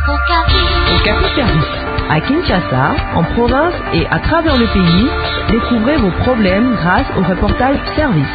Okapi Service. À Kinshasa, en province et à travers le pays, découvrez vos problèmes grâce au reportage Service.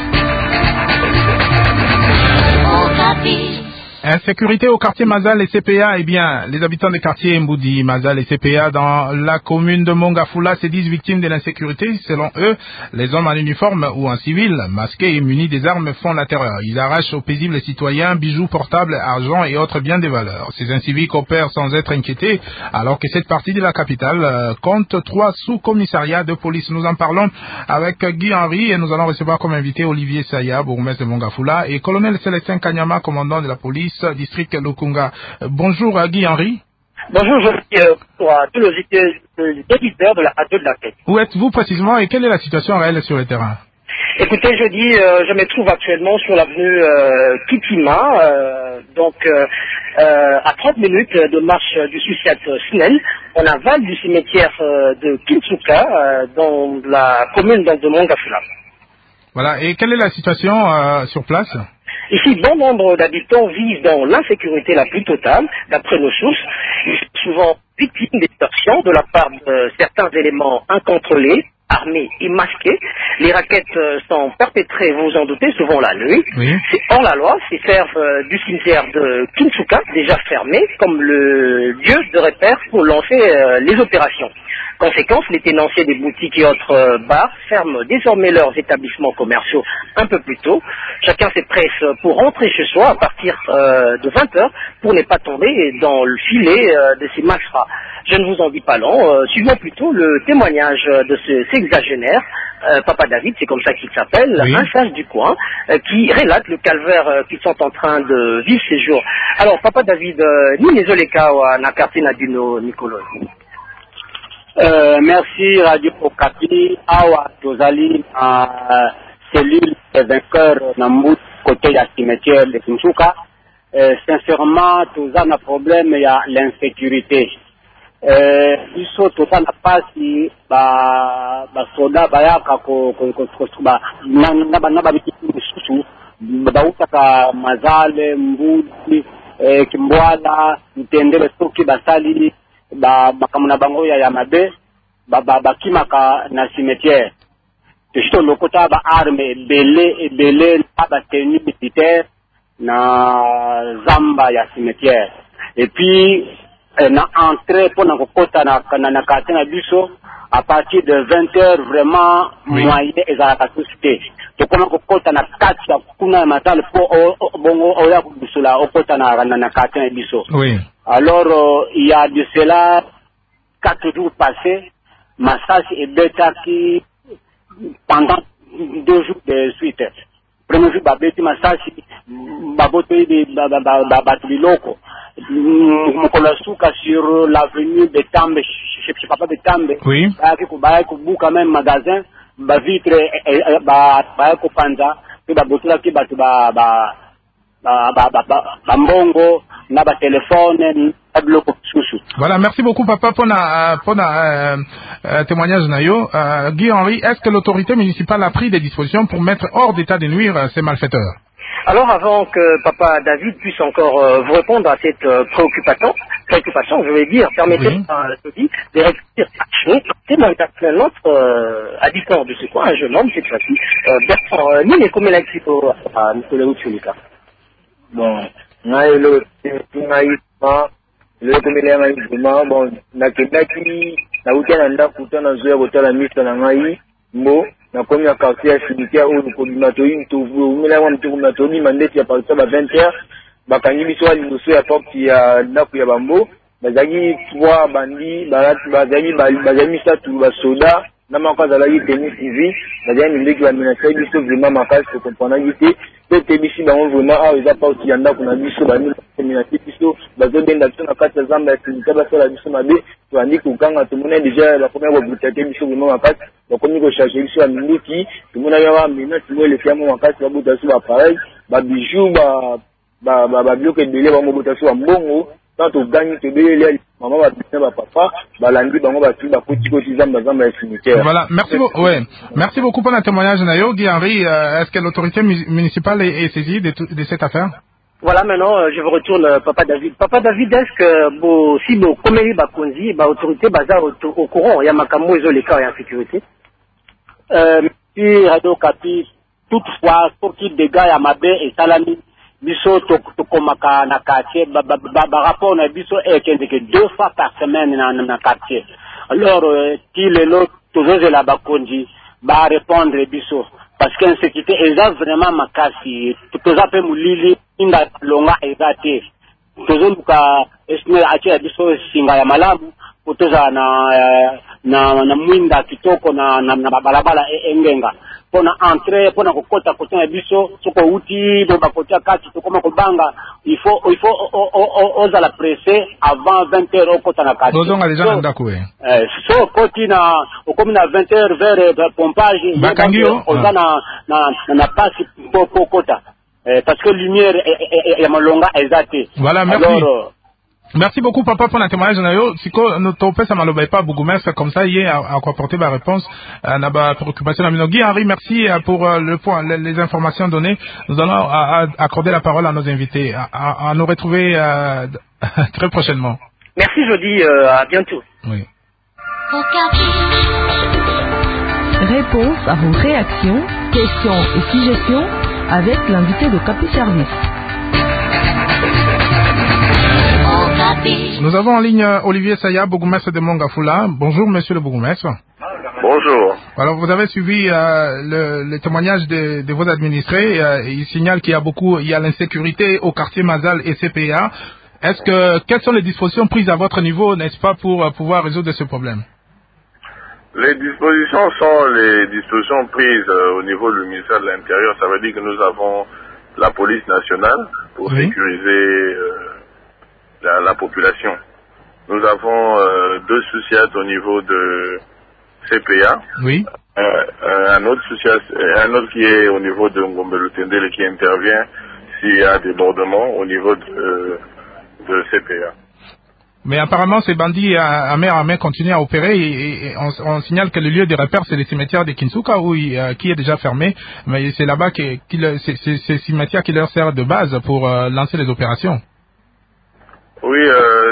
Insécurité au quartier Mazal et CPA, eh bien, les habitants des quartiers Mboudi, Mazal et CPA dans la commune de Mongafula se disent victimes de l'insécurité. Selon eux, les hommes en uniforme ou en civil, masqués et munis des armes font la terreur. Ils arrachent aux paisibles citoyens bijoux portables, argent et autres biens de valeur. Ces inciviques opèrent sans être inquiétés, alors que cette partie de la capitale compte 3 sous-commissariats de police. Nous en parlons avec Guy Henry et nous allons recevoir comme invité Olivier Saya, bourgmestre de Mongafula, et colonel Célestin Kanyama, commandant de la police district Lukunga. Bonjour Guy Henry. Bonjour, je suis à tous les éditeurs de la radio de la tête. Où êtes-vous précisément et quelle est la situation réelle sur le terrain? Écoutez, je me trouve actuellement sur l'avenue Kitima, à 30 minutes de marche du Suciat Snell, en aval du cimetière de Kinsuka, dans la commune de Mongafula. Voilà, et quelle est la situation sur place? Ici, bon nombre d'habitants vivent dans l'insécurité la plus totale, d'après nos sources. Ils sont souvent victimes d'extorsion de la part de certains éléments incontrôlés, armés et masqués. Les raquettes sont perpétrées, vous vous en doutez, souvent la nuit. Oui. C'est hors la loi, c'est servent du cimetière de Kinsuka, déjà fermé, comme le lieu de repère pour lancer les opérations. Conséquence, les tenanciers des boutiques et autres bars ferment désormais leurs établissements commerciaux un peu plus tôt. Chacun se presse pour rentrer chez soi à partir de 20h pour ne pas tomber dans le filet de ces malfrats. Je ne vous en dis pas long. Suivons plutôt le témoignage de ce sexagénaire, Papa David, c'est comme ça qu'il s'appelle, oui. Un sage du coin, qui relate le calvaire qu'ils sont en train de vivre ces jours. Alors, Papa David, ni les Oleka na quartier Naduno Nicolo. Merci Radio Okapi, Awa Tozali, cellule des vainqueurs Nambout, côté de cimetière de Kinsuka. Sincèrement, tout ça n'a problème, il y a l'insécurité. Il faut tout ça n'a pas si, soda, bayaka, Mazale, Mboudi, Kimbwala, Ntendele, Soki, Basali, bakamuna bango ya mabe bakimaka na cimetière teshito lokota ba arme belé ba tenue militaire na zamba ya cimetière et puis na entrée pour na kokota na quartier na biso à partir de 20h vraiment oui. Moyen ezalaka suscité to koma kokota na kati ya kuna matale po bongo oya kubusula okota na quartier na biso. Oui. Alors, il y a de cela 4 jours passés, Massage et Beta qui, pendant 2 jours de suite, premier jour, Babeti Massage, Baboté de Loko, Mokolasuka sur l'avenue de Tambe, je ne sais pas de Tambe, oui. Qui quand même magasin, Bavitre, Panza, qui Babotula qui Bambongo, Naba téléphone, Voilà, merci beaucoup papa pour témoignage nayo. Guy Henry, est-ce que l'autorité municipale a pris des dispositions pour mettre hors d'état de nuire ces malfaiteurs? Alors, avant que Papa David puisse encore vous répondre à cette préoccupation, je vais dire, permettez-moi de réfléchir à notre habitant de ce coin, un jeune homme cette fois-ci, Bertrand, ni les communes à Nicolas Uchulika. Bon, le komele ngai vraiment bon nakendaki nautana ndakuta na zoya kotala misa na ngai mbo nakomi na quartier ya cimetière oyo kobima toyi umela mwa mtuku na toyi mandeti ya partir ba 20h bakangi biso ya liboso ya porte ya ndaku ya bambo bazali 3 bandi bazali misatu basoda na mako azalaki tenue civile bazali ndeki bamenase biso vraiment makasi kokomprendre te te bisi bango vraiment awa eza porte ya ndaku na biso bani menace biso bazobenda biso na kati ya zamba ya cimetière basala biso mabe toandi kokanga tomona déjà la première brutalité biso vraiment makasi bakomi kocharge biso ya minduki tomona yawa menace mo elefiamo makasi babota biso bapareil babijou babiloko ebele bango bota biso bambongo tant togani tobeleli mama babina bapapa balandi bango batu bakoti zamba ya cimetière. Voilà, merci beaucoup pour le témoignage nayo. Guy Henry, est-ce que l'autorité municipale est saisie de cette affaire? Voilà, maintenant, je vous retourne, Papa David. Papa David, est-ce que, si vous, comme il va conduire, autorité, au courant, il y a ma camo, ils ont les cas en sécurité? Si Radio Kapi, toutefois, pour qu'il dégage à Mabé et Salami, biso tokomaka na quartier, rapport na biso que 2 fois par semaine na quartier. Alors, qu'il est l'autre, toujours la bakondi, répondre biso. Parce que l'insécurité est vraiment makasi. Tout ça peut moulili, inda longa ezate. Toujours muka, esme ache biso singa ya malamu, kutoza na mwinda kitoko na balabala engenga. Pona entrer, pona kokota kote na biso, soko uti, do bakota kati, tokoma kobanga, il faut oza la presser avant 20h au kota na kati. Ozonga les gens ndakoué. So koti na, okomi na 20h vers pompage, Bakangio, oza na passe po kota. Parce que lumière est malonga ezate. Voilà, merci. Alors, merci beaucoup, papa, pour la témoignage. Siko, nous topé, ça m'a pas bourgmestre, comme ça, hier, à quoi porter ma réponse, n'a pas préoccupation. Guy Henri, merci pour le point, les informations données. Nous allons accorder la parole à nos invités, à nous retrouver très prochainement. Merci, je dis à bientôt. Oui. Réponse à vos réactions, questions et suggestions avec l'invité de Capi Service. Nous avons en ligne Olivier Saya, bourgmestre de Mongafula. Bonjour, monsieur le bourgmestre. Bonjour. Alors, vous avez suivi le témoignage de vos administrés. Ils signalent qu'il y a l'insécurité au quartier Mazal et CPA. Quelles sont les dispositions prises à votre niveau, n'est-ce pas, pour pouvoir résoudre ce problème? Les dispositions sont les dispositions prises au niveau du ministère de l'Intérieur. Ça veut dire que nous avons la police nationale pour sécuriser la population. Nous avons 2 sociétés au niveau de CPA. Oui. Un autre qui est au niveau de Ngombelutendele qui intervient s'il y a débordement au niveau de CPA. Mais apparemment, ces bandits à main continuent à opérer et on signale que le lieu de repère, c'est le cimetière de Kinsuka qui est déjà fermé. Mais c'est là-bas c'est ce cimetière qui leur sert de base pour lancer les opérations. Oui,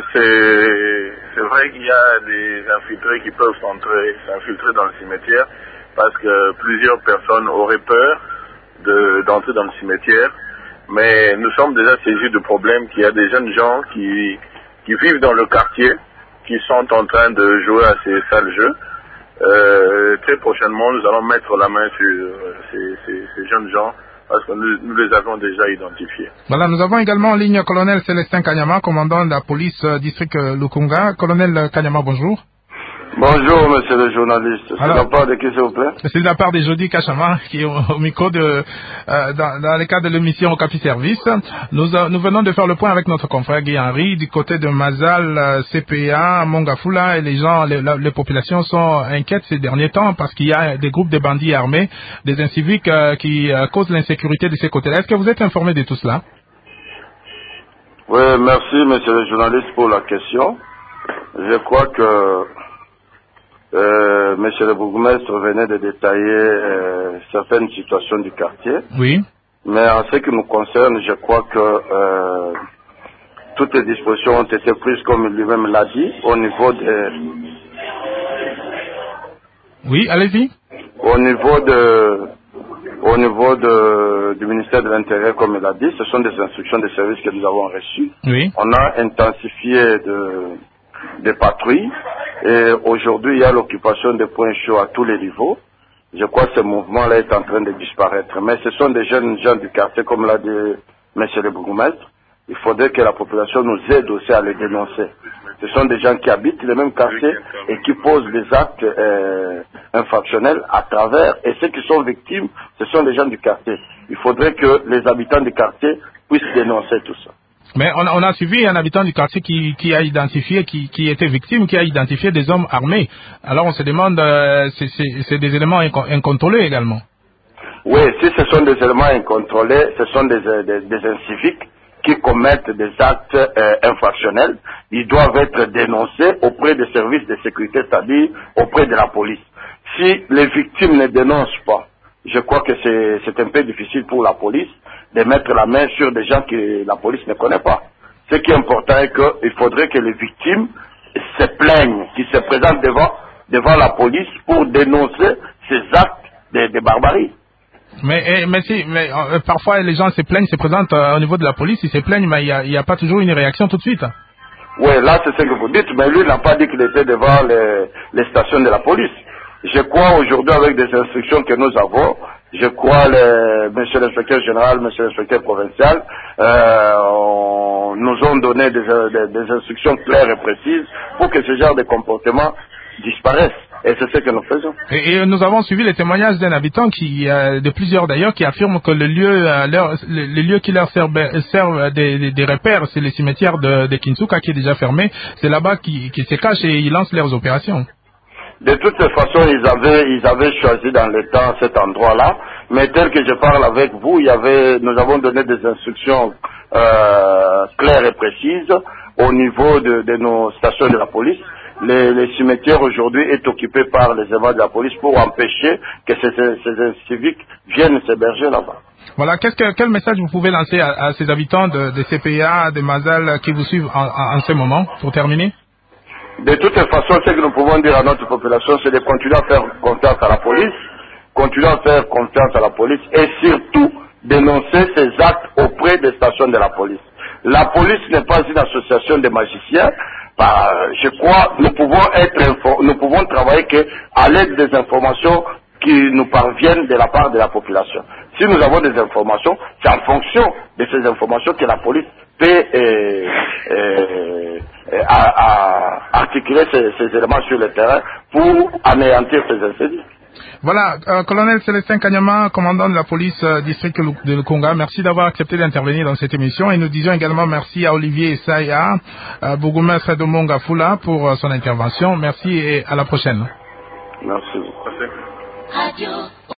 c'est vrai qu'il y a des infiltrés qui peuvent s'infiltrer dans le cimetière parce que plusieurs personnes auraient peur d'entrer dans le cimetière. Mais nous sommes déjà saisis du problème qu'il y a des jeunes gens qui vivent dans le quartier, qui sont en train de jouer à ces sales jeux. Très prochainement, nous allons mettre la main sur ces jeunes gens parce que nous les avons déjà identifiés. Voilà, nous avons également en ligne colonel Célestin Kanyama, commandant de la police district Lukunga. Colonel Kanyama, bonjour. Bonjour, monsieur le journaliste. C'est de la part de qui, s'il vous plaît? C'est de la part de Jody Kachama, qui est au micro dans le cadre de l'émission au Capi Service. Nous venons de faire le point avec notre confrère Guy Henri du côté de Mazal, CPA, Mongafula, et les populations sont inquiètes ces derniers temps parce qu'il y a des groupes de bandits armés, des inciviques qui causent l'insécurité de ces côtés-là. Est-ce que vous êtes informé de tout cela? Oui, merci, monsieur le journaliste, pour la question. Je crois que monsieur le bourgmestre venait de détailler certaines situations du quartier. Oui. Mais en ce qui nous concerne, je crois que toutes les dispositions ont été prises comme lui-même l'a dit au niveau de... Oui, allez-y. Au niveau du ministère de l'Intérieur, comme il a dit, ce sont des instructions de service que nous avons reçues. Oui. On a intensifié des patrouilles. Et aujourd'hui, il y a l'occupation des points chauds à tous les niveaux. Je crois que ce mouvement-là est en train de disparaître. Mais ce sont des jeunes gens du quartier, comme l'a dit monsieur le bourgmestre. Il faudrait que la population nous aide aussi à les dénoncer. Ce sont des gens qui habitent les mêmes quartiers et qui posent des actes infractionnels à travers. Et ceux qui sont victimes, ce sont des gens du quartier. Il faudrait que les habitants du quartier puissent dénoncer tout ça. Mais on a suivi un habitant du quartier qui a identifié, qui était victime, qui a identifié des hommes armés. Alors on se demande, c'est des éléments incontrôlés également. Oui, si ce sont des éléments incontrôlés, ce sont des inciviques qui commettent des actes infractionnels. Ils doivent être dénoncés auprès des services de sécurité, c'est-à-dire auprès de la police. Si les victimes ne dénoncent pas, je crois que c'est un peu difficile pour la police de mettre la main sur des gens que la police ne connaît pas. Ce qui est important est qu'il faudrait que les victimes se plaignent, qu'ils se présentent devant la police pour dénoncer ces actes de barbarie. Mais parfois les gens se plaignent, se présentent au niveau de la police, ils se plaignent, mais il n'y a pas toujours une réaction tout de suite. Oui, là c'est ce que vous dites, mais lui n'a pas dit qu'il était devant les stations de la police. Je crois aujourd'hui avec des instructions que nous avons, je crois monsieur l'inspecteur général, monsieur l'inspecteur provincial, nous ont donné des instructions claires et précises pour que ce genre de comportement disparaisse. Et c'est ce que nous faisons. Et nous avons suivi les témoignages d'un habitant de plusieurs d'ailleurs, qui affirment que le lieu qui leur servent des repères, c'est le cimetière de Kinsuka qui est déjà fermé. C'est là-bas qu'ils se cachent et ils lancent leurs opérations. De toute façon, ils avaient choisi dans le temps cet endroit-là, mais tel que je parle avec vous, nous avons donné des instructions claires et précises au niveau de nos stations de la police. Les cimetières aujourd'hui est occupé par les éléments de la police pour empêcher que ces civiques viennent s'héberger là-bas. Voilà, quel message vous pouvez lancer à ces habitants de CPA, de Mazal qui vous suivent en ce moment, pour terminer? De toute façon, ce que nous pouvons dire à notre population, c'est de continuer à faire confiance à la police, et surtout dénoncer ces actes auprès des stations de la police. La police n'est pas une association de magiciens. Je crois nous pouvons travailler à l'aide des informations qui nous parviennent de la part de la population. Si nous avons des informations, c'est en fonction de ces informations que la police peut articuler ces éléments sur le terrain pour anéantir ces incendies. Voilà, colonel Célestin Kanyama, commandant de la police district de Lukunga, merci d'avoir accepté d'intervenir dans cette émission, et nous disons également merci à Olivier Essaya, bourgmestre de Mongafula, pour son intervention. Merci et à la prochaine. Merci.